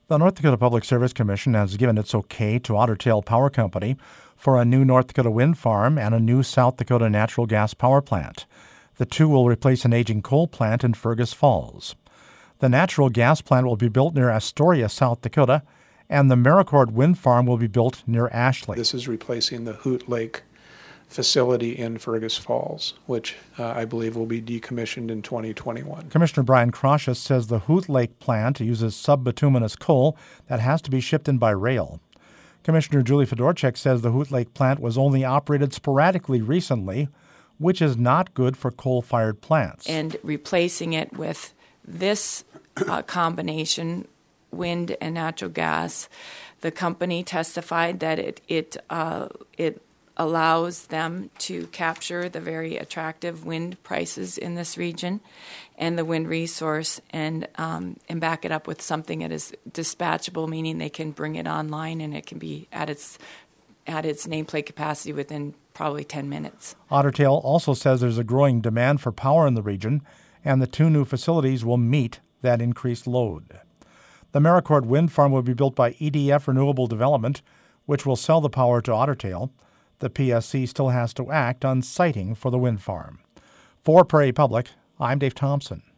The North Dakota Public Service Commission has given its okay to Otter Tail Power Company for a new North Dakota wind farm and a new South Dakota natural gas power plant. The two will replace an aging coal plant in Fergus Falls. The natural gas plant will be built near Astoria, South Dakota, and the Maricourt wind farm will be built near Ashley. This is replacing the Hoot Lake facility in Fergus Falls, which I believe will be decommissioned in 2021. Commissioner Brian Kraushus says the Hoot Lake plant uses subbituminous coal that has to be shipped in by rail. Commissioner Julie Fedorchak says the Hoot Lake plant was only operated sporadically recently, which is not good for coal-fired plants. And replacing it with this combination, wind and natural gas, the company testified that it allows them to capture the very attractive wind prices in this region and the wind resource and back it up with something that is dispatchable, meaning they can bring it online and it can be at its nameplate capacity within probably 10 minutes. Otter Tail also says there's a growing demand for power in the region, and the two new facilities will meet that increased load. The Maricourt wind farm will be built by EDF Renewable Development, which will sell the power to Otter Tail. The PSC still has to act on siting for the wind farm. For Prairie Public, I'm Dave Thompson.